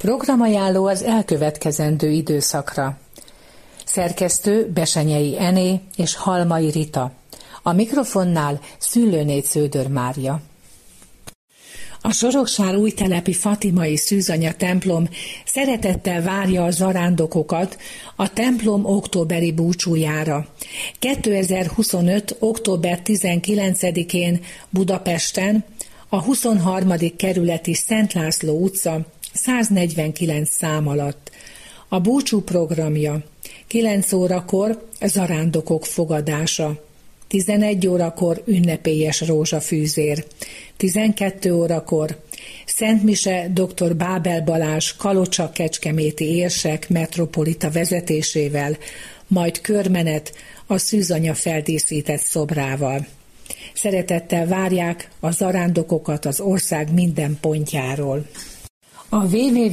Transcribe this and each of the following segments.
Programajánló az elkövetkezendő időszakra. Szerkesztő Besenyei Ené és Halmai Rita. A mikrofonnál Szüllőnéd Sződör Mária. A Soroksár újtelepi fatimai szűzanya templom szeretettel várja a zarándokokat a templom októberi búcsújára. 2025. október 19-én Budapesten, a 23. kerületi Szent László utca 149 szám alatt. A búcsú programja: 9 órakor zarándokok fogadása, 11 órakor ünnepélyes rózsafűzér, 12 órakor Szent Mise dr. Bábel Balázs kalocsa-kecskeméti érsek metropolita vezetésével, majd körmenet a szűzanya feldíszített szobrával. Szeretettel várják a zarándokokat az ország minden pontjáról. A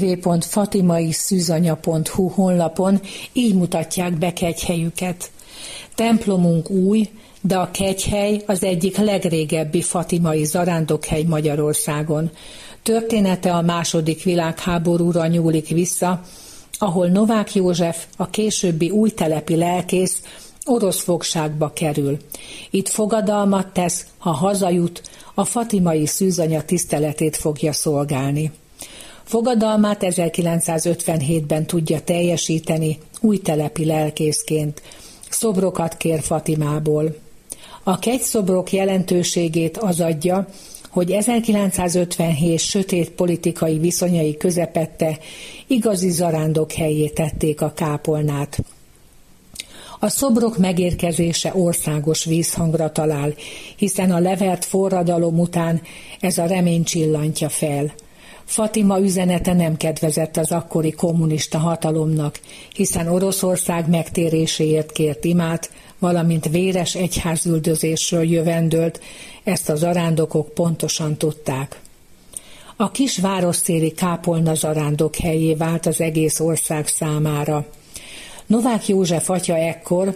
www.fatimaiszűzanya.hu honlapon így mutatják be kegyhelyüket. Templomunk új, de a kegyhely az egyik legrégebbi fatimai zarándokhely Magyarországon. Története a II. Világháborúra nyúlik vissza, ahol Novák József, a későbbi újtelepi lelkész, orosz fogságba kerül. Itt fogadalmat tesz, ha hazajut, a fatimai szűzanya tiszteletét fogja szolgálni. Fogadalmát 1957-ben tudja teljesíteni újtelepi lelkészként. Szobrokat kér Fatimából. A kegyszobrok jelentőségét az adja, hogy 1957 sötét politikai viszonyai közepette igazi zarándokhelyé tették a kápolnát. A szobrok megérkezése országos vízhangra talál, hiszen a levert forradalom után ez a remény csillantja fel. Fatima üzenete nem kedvezett az akkori kommunista hatalomnak, hiszen Oroszország megtéréséért kért imát, valamint véres egyházüldözésről jövendölt, ezt a zarándokok pontosan tudták. A kis városszéli kápolna zarándokhelyé vált az egész ország számára. Novák József atya ekkor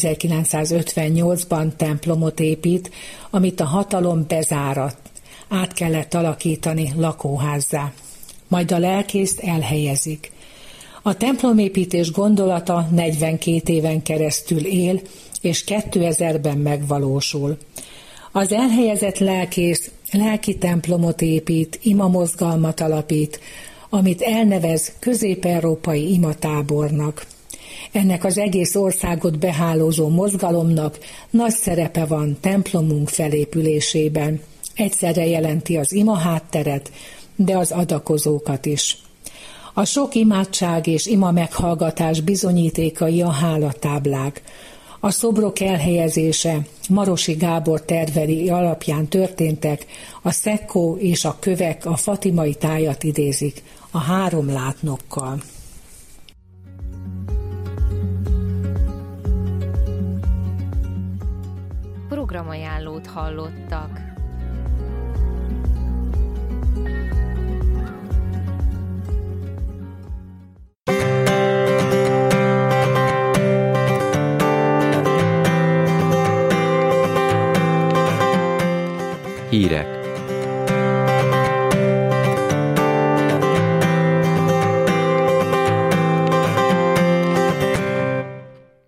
1958-ban templomot épít, amit a hatalom bezárat. Át kellett alakítani lakóházzá. Majd a lelkészt elhelyezik. A templomépítés gondolata 42 éven keresztül él, és 2000-ben megvalósul. Az elhelyezett lelkész lelki templomot épít, imamozgalmat alapít, amit elnevez közép-európai imatábornak. Ennek az egész országot behálózó mozgalomnak nagy szerepe van templomunk felépülésében. Egyszerre jelenti az ima hátteret, de az adakozókat is. A sok imádság és ima meghallgatás bizonyítékai a hálatáblák. A szobrok elhelyezése Marosi Gábor tervei alapján történtek, a szekkó és a kövek a fatimai tájat idézik a 3 látnokkal. Programajánlót hallottak. Hírek.